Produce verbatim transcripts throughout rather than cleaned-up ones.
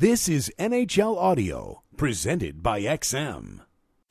This is N H L Audio, presented by X M.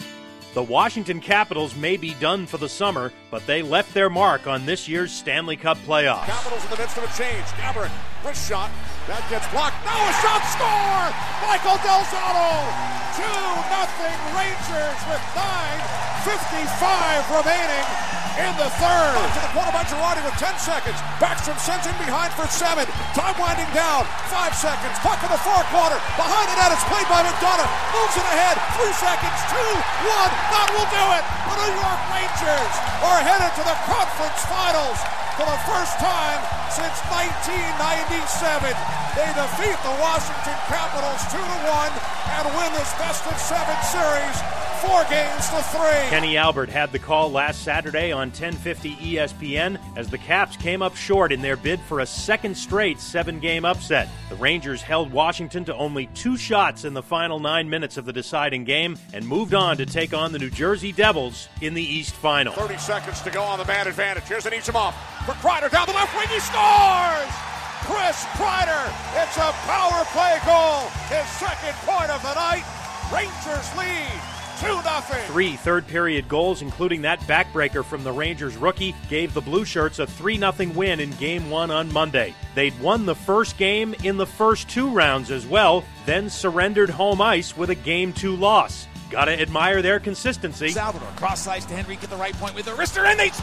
The Washington Capitals may be done for the summer, but they left their mark on this year's Stanley Cup playoffs. Capitals in the midst of a change. Gaborik, wrist shot. That gets blocked. Now a shot, score! Michael Del Zotto! two nothing Rangers with nine fifty-five remaining in the third. Back to the corner by Girardi with ten seconds. Backstrom sends in behind for seven. Time winding down. Five seconds. Puck in the far corner. Behind the net, it's played by McDonough. Moves it ahead. Three seconds. Two, one. That will do it. The New York Rangers are headed to the conference finals for the first time since nineteen ninety-seven. They defeat the Washington Capitals two to one and win this best of seven series. Four games to three. Kenny Albert had the call last Saturday on ten fifty E S P N as the Caps came up short in their bid for a second straight seven-game upset. The Rangers held Washington to only two shots in the final nine minutes of the deciding game and moved on to take on the New Jersey Devils in the East Final. thirty seconds to go on the man advantage. Here's Anisimov for Kreider down the left wing. He scores! Chris Kreider. It's a power play goal. His second point of the night. Rangers lead. two nothing. Three third-period goals, including that backbreaker from the Rangers rookie, gave the Blue Shirts a three nothing win in Game one on Monday. They'd won the first game in the first two rounds as well, then surrendered home ice with a Game two loss. Gotta admire their consistency. Salvador, cross ice to Henrique at the right point with the wrister, and they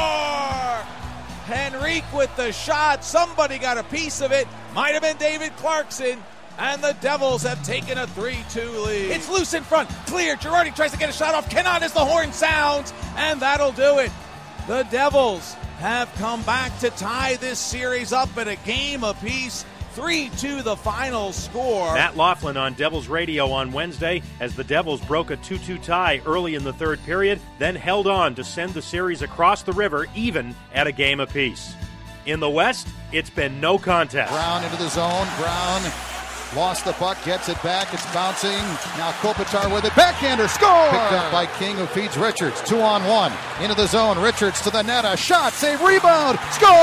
score! Henrique with the shot. Somebody got a piece of it. Might have been David Clarkson. And the Devils have taken a three two lead. It's loose in front. Clear. Girardi tries to get a shot off. Cannot as the horn sounds. And that'll do it. The Devils have come back to tie this series up at a game apiece. three two the final score. Matt Laughlin on Devils Radio on Wednesday as the Devils broke a two two tie early in the third period, then held on to send the series across the river even at a game apiece. In the West, it's been no contest. Brown into the zone. Brown lost the puck, gets it back, it's bouncing. Now Kopitar with it, backhander, score! Picked up by King, who feeds Richards, two on one. Into the zone, Richards to the net, a shot, save, rebound,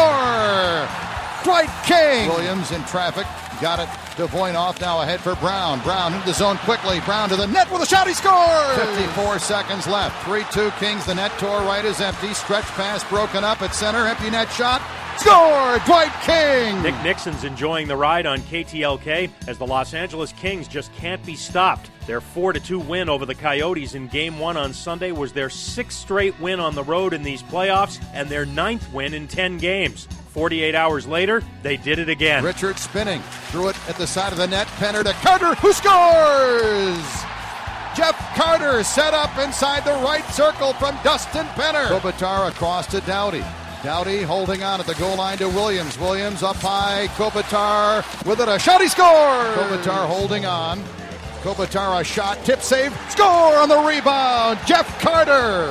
score! Dwight King! Williams in traffic, got it to Voinov, now ahead for Brown. Brown into the zone quickly, Brown to the net with a shot, he scores! fifty-four seconds left, three two Kings, the net tore right is empty, stretch pass broken up at center, empty net shot, score! Dwight King! Nick Nixon's enjoying the ride on K T L K as the Los Angeles Kings just can't be stopped. Their four to two win over the Coyotes in Game one on Sunday was their sixth straight win on the road in these playoffs and their ninth win in ten games. forty-eight hours later, they did it again. Richards spinning, threw it at the side of the net, Penner to Carter, who scores! Jeff Carter set up inside the right circle from Dustin Penner. Kopitar across to Doughty. Doughty holding on at the goal line to Williams. Williams up high. Kopitar with it. A shot. He scores. Kopitar holding on. Kopitar a shot. Tip save. Score on the rebound. Jeff Carter.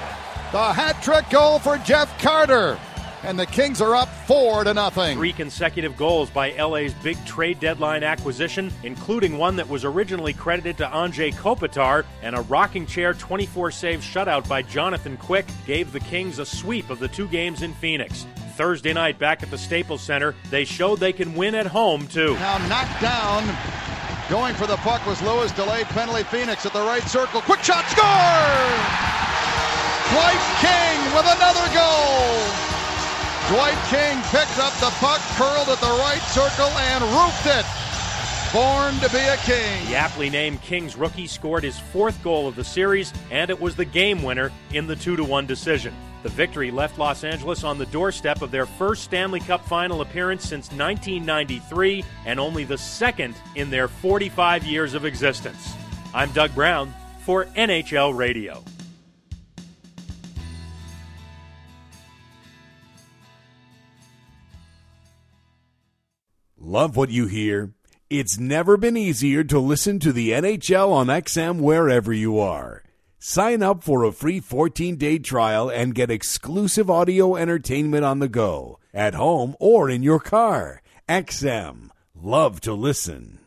The hat trick goal for Jeff Carter. And the Kings are up four to nothing. Three consecutive goals by L A's big trade deadline acquisition, including one that was originally credited to Anze Kopitar, and a rocking chair twenty-four save shutout by Jonathan Quick gave the Kings a sweep of the two games in Phoenix. Thursday night back at the Staples Center, they showed they can win at home too. Now knocked down, going for the puck was Lewis, delayed penalty. Phoenix at the right circle, quick shot, score! Dwight King with another goal! Dwight King picked up the puck, curled at the right circle, and roofed it. Born to be a King. The aptly named Kings rookie scored his fourth goal of the series, and it was the game winner in the two to one decision. The victory left Los Angeles on the doorstep of their first Stanley Cup final appearance since nineteen ninety-three, and only the second in their forty-five years of existence. I'm Doug Brown for N H L Radio. Love what you hear? It's never been easier to listen to the N H L on X M wherever you are. Sign up for a free fourteen-day trial and get exclusive audio entertainment on the go, at home or in your car. X M. Love to listen.